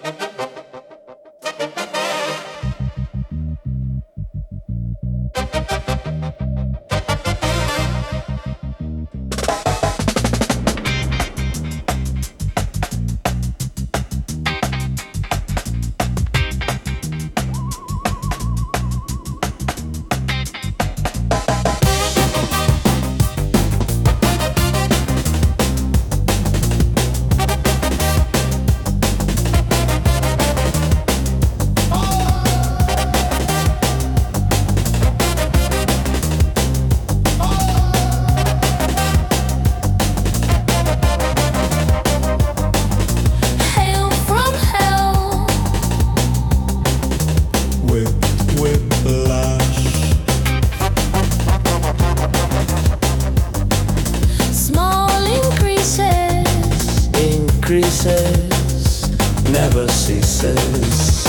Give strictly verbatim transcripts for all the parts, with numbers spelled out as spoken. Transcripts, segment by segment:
Increases, never ceases.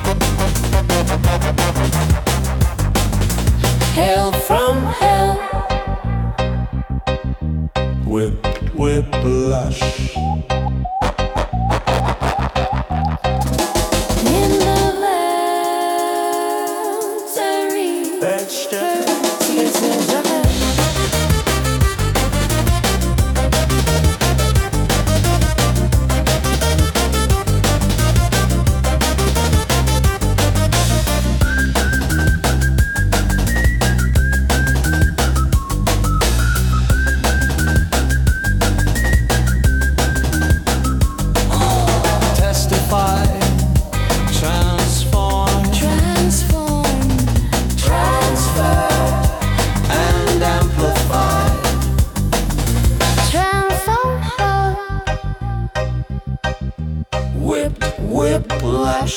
Hail from hell. Whip, whiplash. In the ventary. Vegetables. Transform, transform, transfer, and amplify. Transform, whip, whiplash.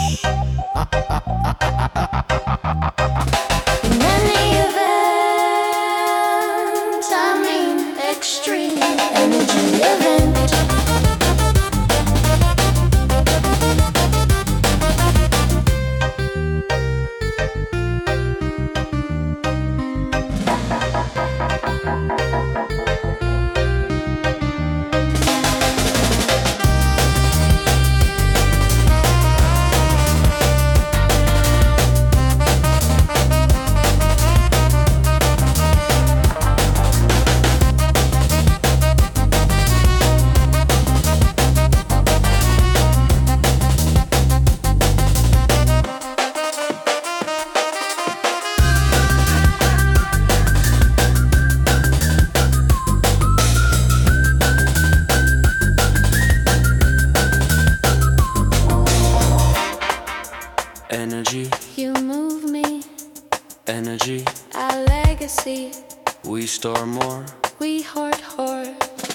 In any event, I mean extreme energy event. Energy, you move me. Energy, our legacy. We store more. We hoard, hoard.